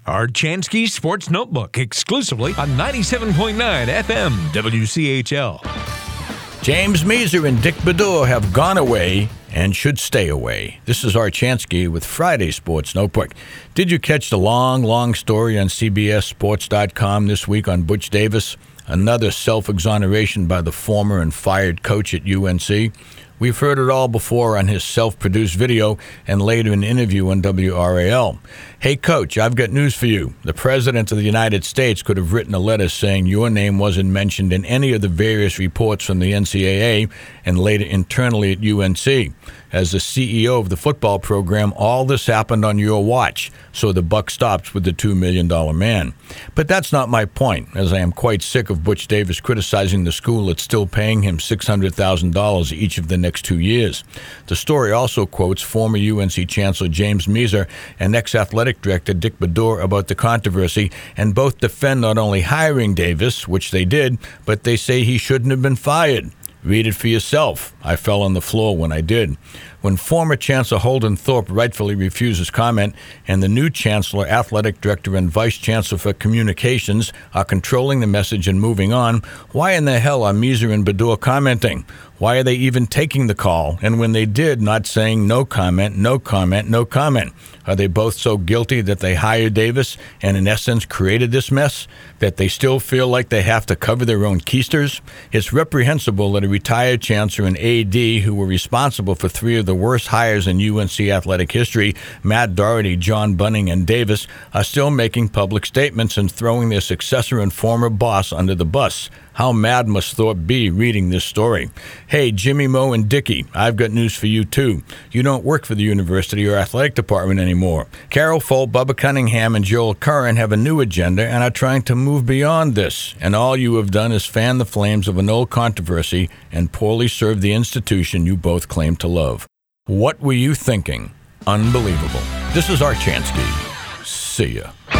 Archansky Sports Notebook, exclusively on 97.9 FM WCHL. James Measer and Dick Bedour have gone away and should stay away. This is Archansky with Friday Sports Notebook. Did you catch the long story on CBSSports.com this week on Butch Davis? Another self-exoneration by the former and fired coach at UNC. We've heard it all before on his self-produced video and later an interview on WRAL. Hey, Coach, I've got news for you. The President of the United States could have written a letter saying your name wasn't mentioned in any of the various reports from the NCAA and later internally at UNC. As the CEO of the football program, all this happened on your watch, so the buck stops with the $2 million man. But that's not my point, as I am quite sick of Butch Davis criticizing the school that's still paying him $600,000 each of the next 2 years. The story also quotes former UNC Chancellor James Measer and ex-athletic director Dick Bedour about the controversy, and both defend not only hiring Davis, which they did, but they say he shouldn't have been fired. Read it for yourself. I fell on the floor when I did. When former Chancellor Holden Thorpe rightfully refuses comment and the new Chancellor, Athletic Director, and Vice Chancellor for Communications are controlling the message and moving on, why in the hell are Measer and Bedour commenting? Why are they even taking the call? And when they did, not saying no comment, no comment, no comment? Are they both so guilty that they hired Davis and in essence created this mess that they still feel like they have to cover their own keisters? It's reprehensible that a retired chancellor and AD who were responsible for three of the worst hires in UNC athletic history, Matt Doherty, John Bunning, and Davis, are still making public statements and throwing their successor and former boss under the bus. How mad must Thorpe be reading this story? Hey, Jimmy, Mo, and Dickie, I've got news for you, too. You don't work for the university or athletic department anymore. Carol Folt, Bubba Cunningham, and Joel Curran have a new agenda and are trying to move beyond this. And all you have done is fan the flames of an old controversy and poorly serve the institution you both claim to love. What were you thinking? Unbelievable. This is Archansky. See ya.